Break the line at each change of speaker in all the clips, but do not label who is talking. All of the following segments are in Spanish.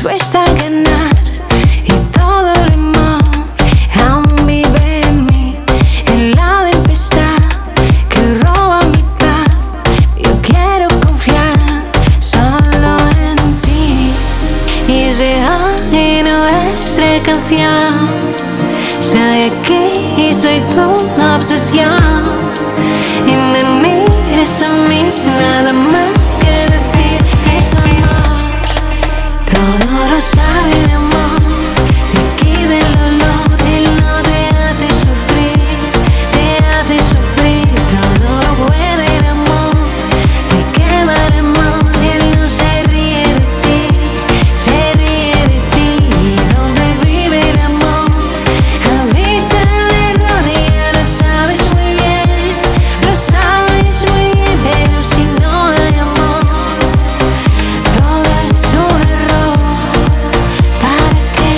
dispuesta a ganar y todo el amor aún vive en mí. En la tempestad que roba mi paz, yo quiero confiar solo en ti. Y será nuestra canción. Soy aquí y soy tu obsesión. Y me mires a mí, nada más que decir es amor. Todo lo sabe el amor, te quita el dolor, él no te hace sufrir, te hace sufrir. Todo lo puede el amor, te quema el amor, él no se ríe de ti, se ríe de ti. Y donde vive el amor, habita el error y ya lo sabes muy bien, lo sabes muy bien. Pero si no hay amor, todo es un error. ¿Para qué?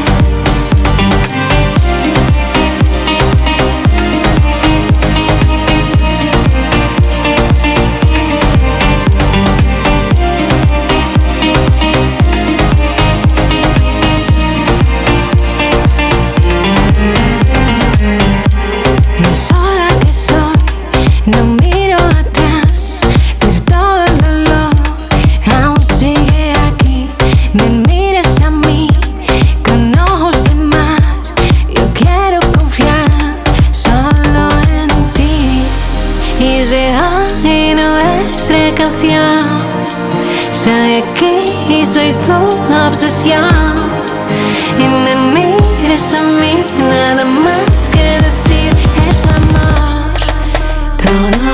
Yo sola que soy, no miro atrás, pero todo el dolor aún sigue aquí. Me miras a mí con ojos de mar, yo quiero confiar solo en ti. Y será nuestra canción. Soy aquí y soy tu obsesión. Y me miras a mí, nada más que decir es amor. Todo